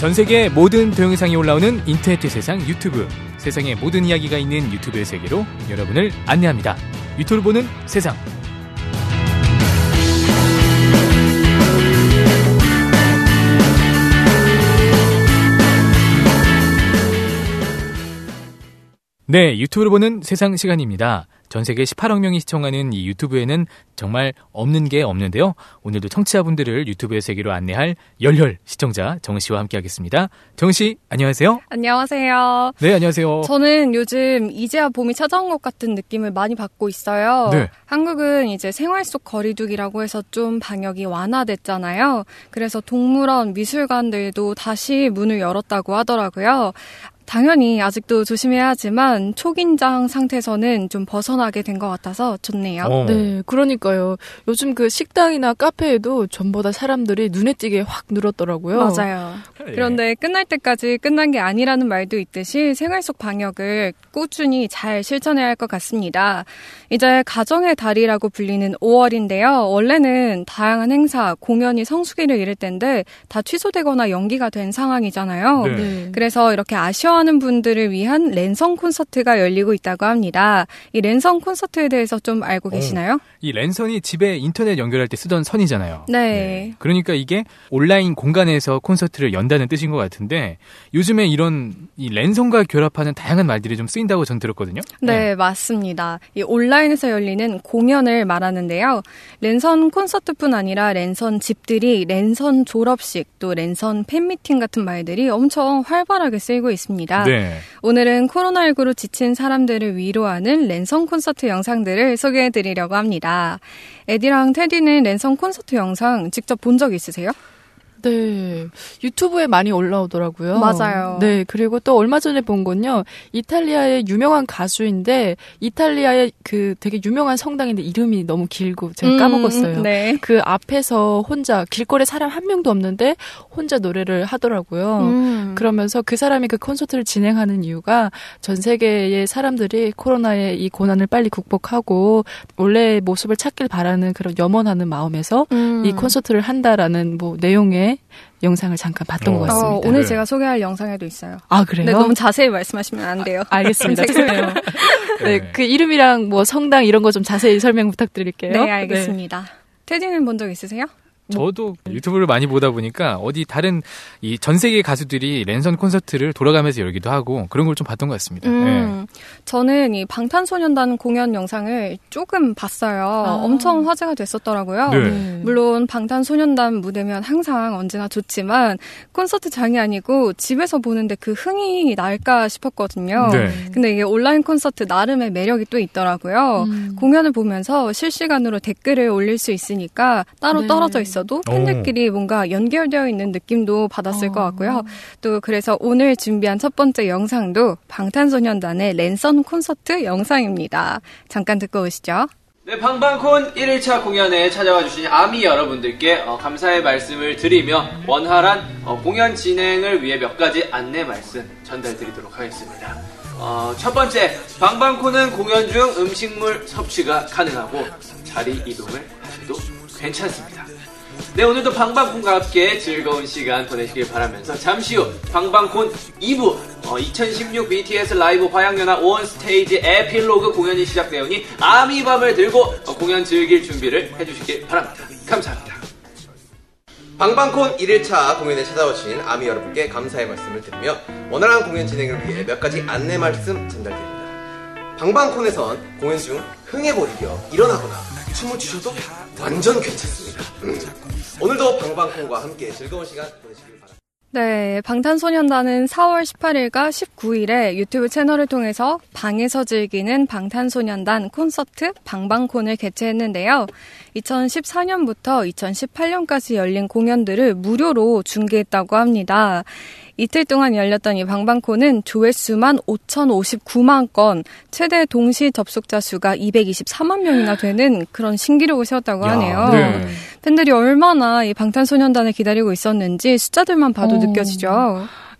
전 세계 모든 동영상이 올라오는 인터넷의 세상 유튜브. 세상의 모든 이야기가 있는 유튜브의 세계로 여러분을 안내합니다. 유튜브를 보는 세상. 네, 유튜브를 보는 세상 시간입니다. 전 세계 18억 명이 시청하는 이 유튜브에는 정말 없는 게 없는데요. 오늘도 청취자분들을 유튜브의 세계로 안내할 열혈 시청자 정씨와 함께하겠습니다. 정씨, 안녕하세요. 안녕하세요. 네, 안녕하세요. 저는 요즘 이제야 봄이 찾아온 것 같은 느낌을 많이 받고 있어요. 네. 한국은 이제 생활 속 거리두기라고 해서 좀 방역이 완화됐잖아요. 그래서 동물원, 미술관들도 다시 문을 열었다고 하더라고요. 당연히 아직도 조심해야 하지만 초긴장 상태에서는 좀 벗어나게 된 것 같아서 좋네요. 네, 그러니까요. 요즘 그 식당이나 카페에도 전보다 사람들이 눈에 띄게 확 늘었더라고요. 맞아요. 그런데 끝날 때까지 끝난 게 아니라는 말도 있듯이 생활 속 방역을 꾸준히 잘 실천해야 할 것 같습니다. 이제 가정의 달이라고 불리는 5월인데요. 원래는 다양한 행사, 공연이 성수기를 이룰 때인데 다 취소되거나 연기가 된 상황이잖아요. 네. 그래서 이렇게 아쉬워하는 분들을 위한 랜선 콘서트가 열리고 있다고 합니다. 이 랜선 콘서트에 대해서 좀 알고 계시나요? 이 랜선이 집에 인터넷 연결할 때 쓰던 선이잖아요. 네. 그러니까 이게 온라인 공간에서 콘서트를 연다는 뜻인 것 같은데 요즘에 이런 이 랜선과 결합하는 다양한 말들이 좀 쓰인다고 전 들었거든요. 네, 맞습니다. 이 온라인에서 열리는 공연을 말하는데요. 랜선 콘서트뿐 아니라 랜선 집들이, 랜선 졸업식, 또 랜선 팬미팅 같은 말들이 엄청 활발하게 쓰이고 있습니다. 네. 오늘은 코로나19로 지친 사람들을 위로하는 랜선 콘서트 영상들을 소개해드리려고 합니다. 에디랑 테디는 랜선 콘서트 영상 직접 본 적 있으세요? 네, 유튜브에 많이 올라오더라고요. 맞아요. 네, 그리고 또 얼마 전에 본 건요, 이탈리아의 유명한 가수인데, 이탈리아의 그 되게 유명한 성당인데 이름이 너무 길고 제가 까먹었어요. 네. 그 앞에서 혼자, 길거리에 사람 한 명도 없는데 혼자 노래를 하더라고요. 그러면서 그 사람이 그 콘서트를 진행하는 이유가 전 세계의 사람들이 코로나의 이 고난을 빨리 극복하고 원래의 모습을 찾길 바라는 그런 염원하는 마음에서 이 콘서트를 한다라는 뭐 내용의 영상을 잠깐 봤던 것 같습니다. 오늘 네. 제가 소개할 영상에도 있어요. 아, 그래요? 네, 너무 자세히 말씀하시면 안 돼요. 알겠습니다. 죄송해요. 네, 그 이름이랑 뭐 성당 이런 거 좀 자세히 설명 부탁드릴게요. 네, 알겠습니다. 테디는 본 적 있으세요? 저도 유튜브를 많이 보다 보니까 어디 다른 이 전 세계 가수들이 랜선 콘서트를 돌아가면서 열기도 하고 그런 걸 좀 봤던 것 같습니다. 네. 저는 이 방탄소년단 공연 영상을 조금 봤어요. 엄청 화제가 됐었더라고요. 네. 물론 방탄소년단 무대면 항상 언제나 좋지만 콘서트장이 아니고 집에서 보는데 그 흥이 날까 싶었거든요. 네. 근데 이게 온라인 콘서트 나름의 매력이 또 있더라고요. 공연을 보면서 실시간으로 댓글을 올릴 수 있으니까 따로 네. 떨어져 있어도 팬들끼리 뭔가 연결되어 있는 느낌도 받았을 것 같고요. 또 그래서 오늘 준비한 첫 번째 영상도 방탄소년단의 랜선 콘서트 영상입니다. 잠깐 듣고 오시죠. 네, 방방콘 1일차 공연에 찾아와 주신 아미 여러분들께 감사의 말씀을 드리며 원활한 공연 진행을 위해 몇 가지 안내 말씀 전달드리도록 하겠습니다. 첫 번째, 방방콘은 공연 중 음식물 섭취가 가능하고 자리 이동을 하셔도 괜찮습니다. 네, 오늘도 방방콘과 함께 즐거운 시간 보내시길 바라면서 잠시 후 방방콘 2부 2016 BTS 라이브 화양연화 온스테이지 에필로그 공연이 시작되오니 아미밤을 들고 공연 즐길 준비를 해주시길 바랍니다. 감사합니다. 방방콘 1일차 공연에 찾아오신 아미 여러분께 감사의 말씀을 드리며 원활한 공연 진행을 위해 몇 가지 안내 말씀 전달드립니다. 방방콘에선 공연 중 흥에 몰입여 일어나거나 춤을 추셔도 완전 괜찮습니다. 오늘도 방방콘과 함께 즐거운 시간 보내시길 바랍니다. 네, 방탄소년단은 4월 18일과 19일에 유튜브 채널을 통해서 방에서 즐기는 방탄소년단 콘서트 방방콘을 개최했는데요. 2014년부터 2018년까지 열린 공연들을 무료로 중계했다고 합니다. 이틀 동안 열렸던 이 방방콘은 조회수만 5,059만 건, 최대 동시 접속자 수가 224만 명이나 되는 그런 신기록을 세웠다고 하네요. 네. 팬들이 얼마나 이 방탄소년단을 기다리고 있었는지 숫자들만 봐도 느껴지죠.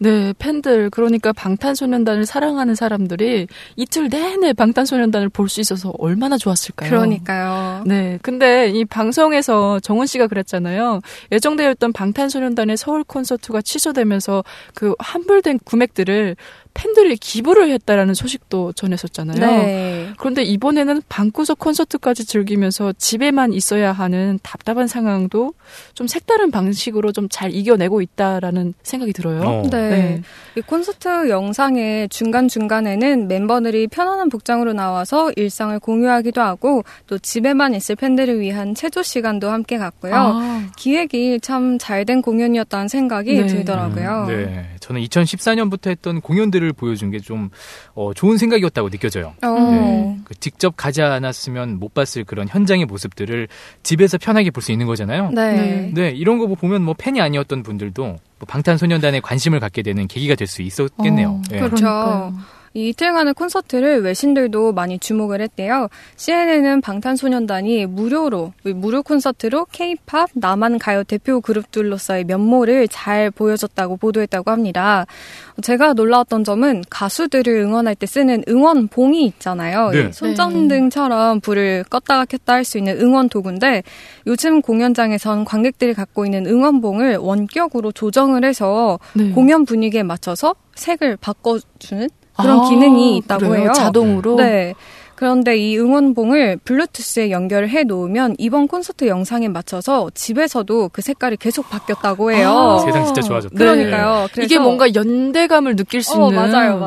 네, 팬들, 그러니까 방탄소년단을 사랑하는 사람들이 이틀 내내 방탄소년단을 볼 수 있어서 얼마나 좋았을까요? 그러니까요. 네, 근데 이 방송에서 정훈 씨가 그랬잖아요. 예정되어 있던 방탄소년단의 서울 콘서트가 취소되면서 그 환불된 금액들을 팬들이 기부를 했다라는 소식도 전했었잖아요. 네. 그런데 이번에는 방구석 콘서트까지 즐기면서 집에만 있어야 하는 답답한 상황도 좀 색다른 방식으로 좀 잘 이겨내고 있다라는 생각이 들어요. 네. 이 콘서트 영상의 중간중간에는 멤버들이 편안한 복장으로 나와서 일상을 공유하기도 하고 또 집에만 있을 팬들을 위한 체조 시간도 함께 갔고요. 기획이 참 잘된 공연이었다는 생각이 들더라고요. 네. 저는 2014년부터 했던 공연들을 보여준 게 좀 좋은 생각이었다고 느껴져요. 네. 직접 가지 않았으면 못 봤을 그런 현장의 모습들을 집에서 편하게 볼 수 있는 거잖아요. 네. 네, 이런 거 보면 뭐 팬이 아니었던 분들도 뭐 방탄소년단에 관심을 갖게 되는 계기가 될 수 있었겠네요. 네. 그렇죠. 이 이틀간의 콘서트를 외신들도 많이 주목을 했대요. CNN은 방탄소년단이 무료 콘서트로 K-팝, 남한 가요 대표 그룹들로서의 면모를 잘 보여줬다고 보도했다고 합니다. 제가 놀라웠던 점은 가수들을 응원할 때 쓰는 응원봉이 있잖아요. 네. 손전등처럼 불을 껐다가 켰다 할 수 있는 응원 도구인데 요즘 공연장에선 관객들이 갖고 있는 응원봉을 원격으로 조정을 해서 공연 분위기에 맞춰서 색을 바꿔주는 그런 기능이 있다고 그래요? 해요. 자동으로? 네. 그런데 이 응원봉을 블루투스에 연결을 해놓으면 이번 콘서트 영상에 맞춰서 집에서도 그 색깔이 계속 바뀌었다고 해요. 세상 진짜 좋아졌다. 그러니까요. 그래서 이게 뭔가 연대감을 느낄 수 있는. 맞아요.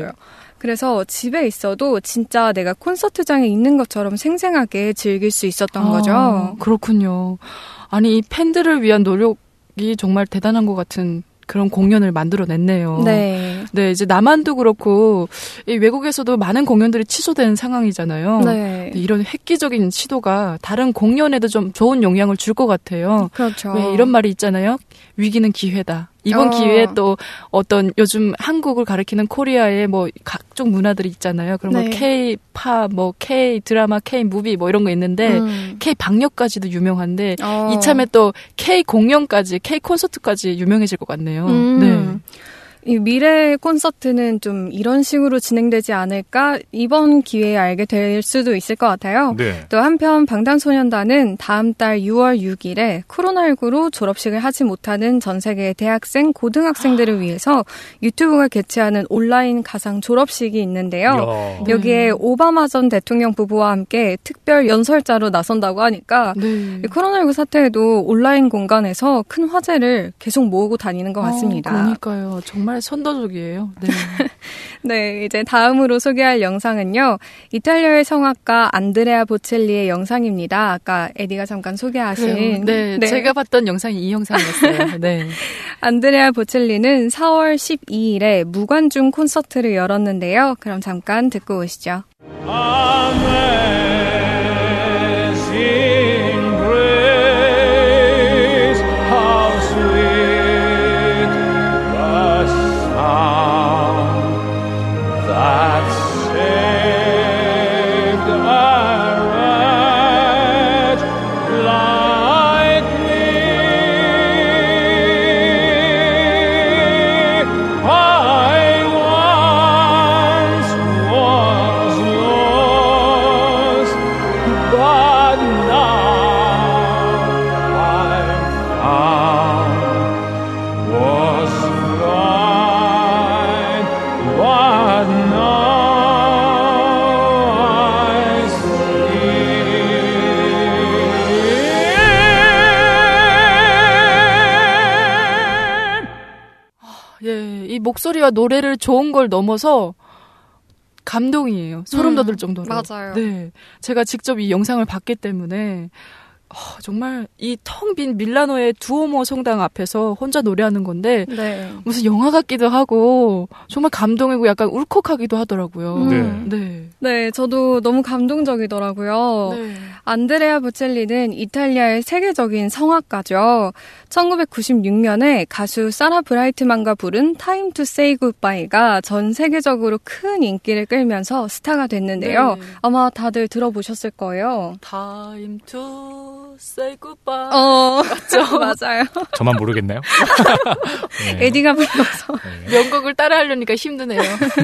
그래서 집에 있어도 진짜 내가 콘서트장에 있는 것처럼 생생하게 즐길 수 있었던 거죠. 그렇군요. 아니, 이 팬들을 위한 노력이 정말 대단한 것 같은 그런 공연을 만들어냈네요. 네. 네, 이제 남한도 그렇고 이 외국에서도 많은 공연들이 취소되는 상황이잖아요. 네. 이런 획기적인 시도가 다른 공연에도 좀 좋은 영향을 줄 것 같아요. 그렇죠. 왜 이런 말이 있잖아요. 위기는 기회다. 이번 기회에 또 어떤 요즘 한국을 가리키는 코리아의 뭐 각종 문화들이 있잖아요. 그런 거 K-팝, 뭐 K-드라마, K-무비 뭐 이런 거 있는데 K-방역까지도 유명한데 이참에 또 K-공연까지, K-콘서트까지 유명해질 것 같네요. 네. 이 미래 콘서트는 좀 이런 식으로 진행되지 않을까 이번 기회에 알게 될 수도 있을 것 같아요. 네. 또 한편 방탄소년단은 다음 달 6월 6일에 코로나19로 졸업식을 하지 못하는 전 세계 대학생, 고등학생들을 위해서 유튜브가 개최하는 온라인 가상 졸업식이 있는데요. 여기에 오바마 전 대통령 부부와 함께 특별 연설자로 나선다고 하니까 코로나19 사태에도 온라인 공간에서 큰 화제를 계속 모으고 다니는 것 같습니다. 그러니까요. 정말 선도적이에요. 네. 네, 이제 다음으로 소개할 영상은요. 이탈리아의 성악가 안드레아 보첼리의 영상입니다. 아까 에디가 잠깐 소개하신. 네, 제가 봤던 영상이 이 영상이었어요. 네. 안드레아 보첼리는 4월 12일에 무관중 콘서트를 열었는데요. 그럼 잠깐 듣고 오시죠. 목소리와 노래를 좋은 걸 넘어서 감동이에요. 소름 돋을 정도로. 맞아요. 네, 제가 직접 이 영상을 봤기 때문에 정말 이 텅 빈 밀라노의 두오모 성당 앞에서 혼자 노래하는 건데 무슨 영화 같기도 하고 정말 감동이고 약간 울컥하기도 하더라고요. 네, 저도 너무 감동적이더라고요. 안드레아 보첼리는 이탈리아의 세계적인 성악가죠. 1996년에 가수 사라 브라이트만과 부른 Time to Say Goodbye가 전 세계적으로 큰 인기를 끌면서 스타가 됐는데요. 아마 다들 들어보셨을 거예요. Time to say goodbye. 맞죠? 맞아요. 저만 모르겠나요? 네. 에디가 불러서. 네. 명곡을 따라하려니까 힘드네요.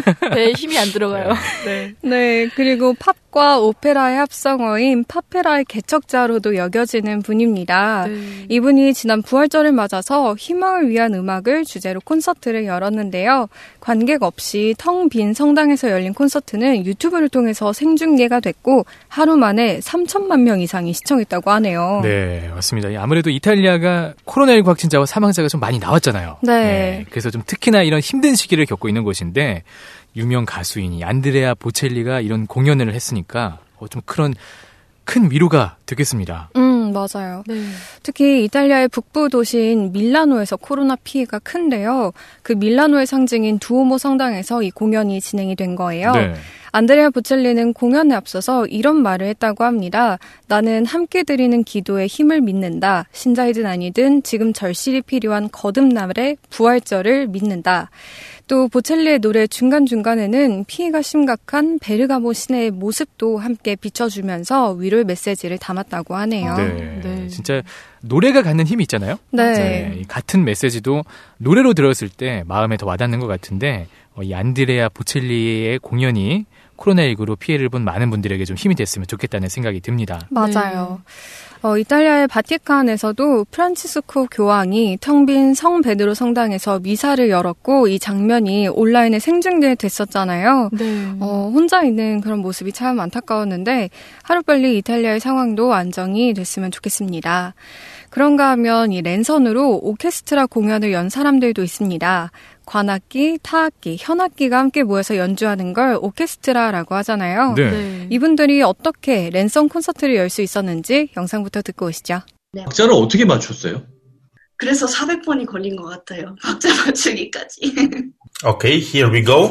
배에 힘이 안 들어가요. 네. 네, 그리고 팝과 오페라의 합성어인 팝페라의 개척자로도 여겨지는 분입니다. 네. 이분이 지난 부활절을 맞아서 희망을 위한 음악을 주제로 콘서트를 열었는데요. 관객 없이 텅 빈 성당에서 열린 콘서트는 유튜브를 통해서 생중계가 됐고 하루 만에 3천만 명 이상이 시청했다고 하네요. 네, 맞습니다. 아무래도 이탈리아가 코로나19 확진자와 사망자가 좀 많이 나왔잖아요. 네. 그래서 좀 특히나 이런 힘든 시기를 겪고 있는 곳인데 유명 가수인 안드레아 보첼리가 이런 공연을 했으니까 좀 그런 큰 위로가 되겠습니다. 맞아요. 네. 특히 이탈리아의 북부 도시인 밀라노에서 코로나 피해가 큰데요. 그 밀라노의 상징인 두오모 성당에서 이 공연이 진행이 된 거예요. 네. 안드레아 보첼리는 공연에 앞서서 이런 말을 했다고 합니다. 나는 함께 드리는 기도에 힘을 믿는다. 신자이든 아니든 지금 절실히 필요한 거듭날의 부활절을 믿는다. 또 보첼리의 노래 중간중간에는 피해가 심각한 베르가모 시내의 모습도 함께 비춰주면서 위로의 메시지를 담았다고 하네요. 네. 네. 진짜 노래가 갖는 힘이 있잖아요. 네. 이 같은 메시지도 노래로 들었을 때 마음에 더 와닿는 것 같은데 이 안드레아 보첼리의 공연이 코로나19로 피해를 본 많은 분들에게 좀 힘이 됐으면 좋겠다는 생각이 듭니다. 맞아요. 이탈리아의 바티칸에서도 프란치스코 교황이 텅 빈 성 베드로 성당에서 미사를 열었고 이 장면이 온라인에 생중계됐었잖아요. 네. 혼자 있는 그런 모습이 참 안타까웠는데 하루빨리 이탈리아의 상황도 안정이 됐으면 좋겠습니다. 그런가 하면 이 랜선으로 오케스트라 공연을 연 사람들도 있습니다. 관악기, 타악기, 현악기가 함께 모여서 연주하는 걸 오케스트라라고 하잖아요. 네. 네. 이분들이 어떻게 랜선 콘서트를 열 수 있었는지 영상부터 듣고 오시죠. 박자를 어떻게 맞췄어요? 그래서 400번이 걸린 것 같아요. 박자 맞추기까지. Okay, here we go.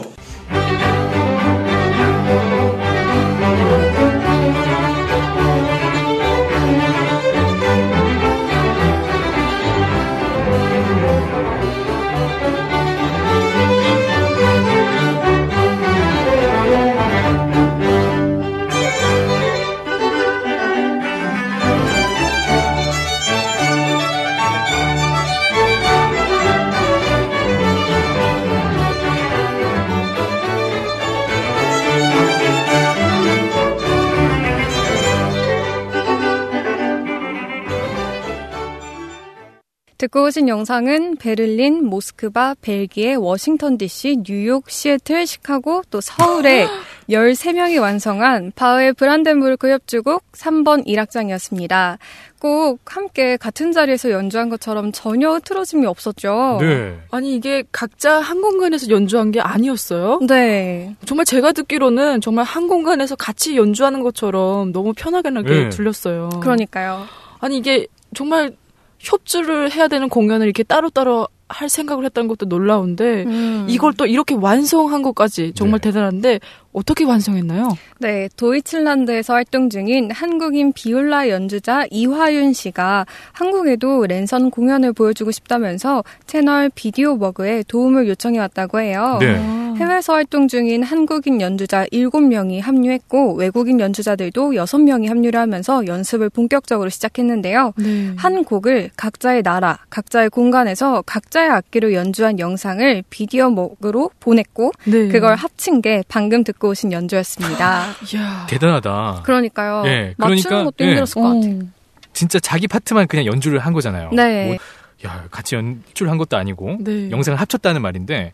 듣고 오신 영상은 베를린, 모스크바, 벨기에, 워싱턴 DC, 뉴욕, 시애틀, 시카고, 또 서울에 13명이 완성한 바흐의 브란덴부르크 협주곡 3번 1악장이었습니다. 꼭 함께 같은 자리에서 연주한 것처럼 전혀 흐트러짐이 없었죠. 네. 아니 이게 각자 한 공간에서 연주한 게 아니었어요? 네. 정말 제가 듣기로는 정말 한 공간에서 같이 연주하는 것처럼 너무 편하게 네. 들렸어요. 그러니까요. 아니 이게 정말 협주를 해야 되는 공연을 이렇게 따로따로 할 생각을 했다는 것도 놀라운데 이걸 또 이렇게 완성한 것까지 정말 네. 대단한데 어떻게 완성했나요? 네, 도이칠란드에서 활동 중인 한국인 비올라 연주자 이화윤 씨가 한국에도 랜선 공연을 보여주고 싶다면서 채널 비디오 버그에 도움을 요청해 왔다고 해요. 네. 해외에서 활동 중인 한국인 연주자 7명이 합류했고 외국인 연주자들도 6명이 합류를 하면서 연습을 본격적으로 시작했는데요. 네. 한 곡을 각자의 나라, 각자의 공간에서 각자의 악기로 연주한 영상을 비디오 버그로 보냈고 네. 그걸 합친 게 방금 듣고 오신 연주였습니다. 이야. 대단하다. 그러니까요. 네, 맞추는 그러니까, 것도 힘들었을 것 같아요. 진짜 자기 파트만 그냥 연주를 한 거잖아요. 네. 뭐, 야, 같이 연주를 한 것도 아니고 네. 영상을 합쳤다는 말인데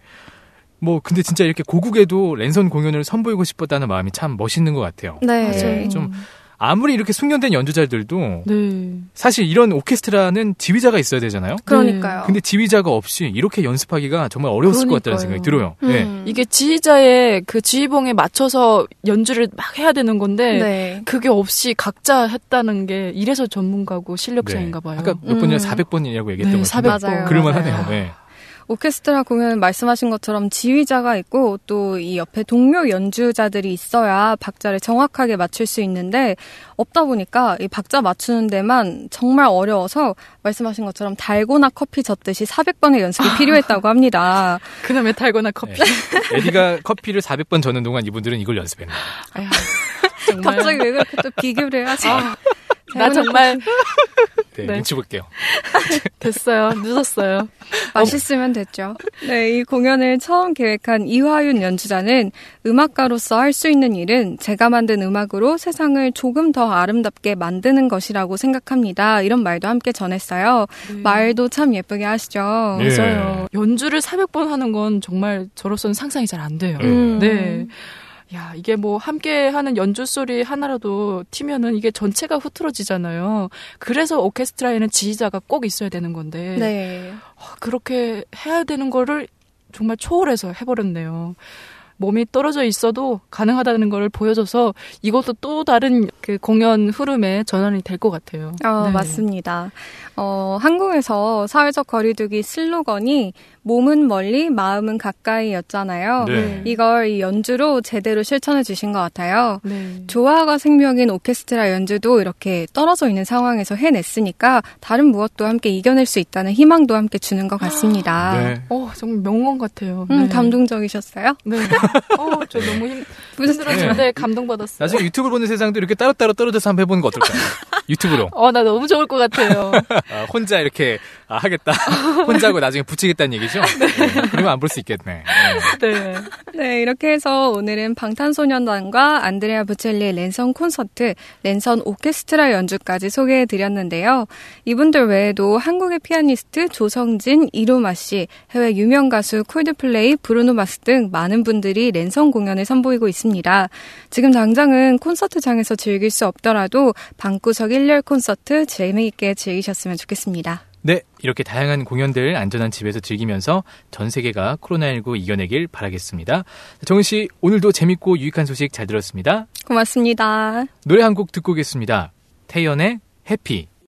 근데 진짜 이렇게 고국에도 랜선 공연을 선보이고 싶었다는 마음이 참 멋있는 것 같아요. 네. 네, 좀 아무리 이렇게 숙련된 연주자들도 네. 사실 이런 오케스트라는 지휘자가 있어야 되잖아요. 그러니까요. 근데 지휘자가 없이 이렇게 연습하기가 정말 어려웠을 것 같다는 생각이 들어요. 네. 이게 지휘자의 그 지휘봉에 맞춰서 연주를 막 해야 되는 건데 네. 그게 없이 각자 했다는 게 이래서 전문가고 실력자인가 봐요. 아까 몇 번이나 400번이라고 얘기했던 네, 것 400 같은데 맞아요. 그럴만 맞아요. 하네요. 네. 오케스트라 공연은 말씀하신 것처럼 지휘자가 있고 또 이 옆에 동료 연주자들이 있어야 박자를 정확하게 맞출 수 있는데 없다 보니까 이 박자 맞추는 데만 정말 어려워서 말씀하신 것처럼 달고나 커피 젓듯이 400번의 연습이 필요했다고 합니다. 그다음에 달고나 커피. 네. 에디가 커피를 400번 젓는 동안 이분들은 이걸 연습했네요. 아야, 정말. 갑자기 왜 그렇게 또 비교를 하지? 나 정말 네, 네. 눈치 볼게요. 됐어요. 늦었어요. 맛있으면 됐죠. 네, 이 공연을 처음 계획한 이화윤 연주자는 음악가로서 할 수 있는 일은 제가 만든 음악으로 세상을 조금 더 아름답게 만드는 것이라고 생각합니다. 이런 말도 함께 전했어요. 말도 참 예쁘게 하시죠. 네. 맞아요. 연주를 400번 하는 건 정말 저로서는 상상이 잘 안 돼요. 네. 야, 이게 뭐 함께 하는 연주 소리 하나라도 튀면은 이게 전체가 흐트러지잖아요. 그래서 오케스트라에는 지휘자가 꼭 있어야 되는 건데. 네. 그렇게 해야 되는 거를 정말 초월해서 해버렸네요. 몸이 떨어져 있어도 가능하다는 걸 보여줘서 이것도 또 다른 그 공연 흐름의 전환이 될 것 같아요. 네. 맞습니다. 한국에서 사회적 거리두기 슬로건이 몸은 멀리 마음은 가까이였잖아요. 네. 이걸 이 연주로 제대로 실천해 주신 것 같아요. 네. 조화가 생명인 오케스트라 연주도 이렇게 떨어져 있는 상황에서 해냈으니까 다른 무엇도 함께 이겨낼 수 있다는 희망도 함께 주는 것 같습니다. 네. 정말 명언 같아요. 네. 감동적이셨어요? 네. 저 너무 힘들었는데 감동받았어요. 나중에 유튜브 보는 세상도 이렇게 따로따로 떨어져서 한번 해보는 거 어떨까요? 유튜브로. 나 너무 좋을 것 같아요. 혼자 이렇게 하겠다. 혼자 하고 나중에 붙이겠다는 얘기죠? 네. 그러면 안 볼 수 있겠네. 네. 네, 이렇게 해서 오늘은 방탄소년단과 안드레아 보첼리의 랜선 콘서트, 랜선 오케스트라 연주까지 소개해드렸는데요. 이분들 외에도 한국의 피아니스트 조성진, 이루마 씨, 해외 유명 가수 콜드플레이, 브루노 마스 등 많은 분들이 랜선 공연을 선보이고 있습니다. 지금 당장은 콘서트장에서 즐길 수 없더라도 방구석 일렬 콘서트 재미있게 즐기셨으면 좋겠습니다. 네, 이렇게 다양한 공연들 안전한 집에서 즐기면서 전 세계가 코로나19 이겨내길 바라겠습니다. 정은 씨, 오늘도 재밌고 유익한 소식 잘 들었습니다. 고맙습니다. 노래 한 곡 듣고 오겠습니다. 태연의 해피.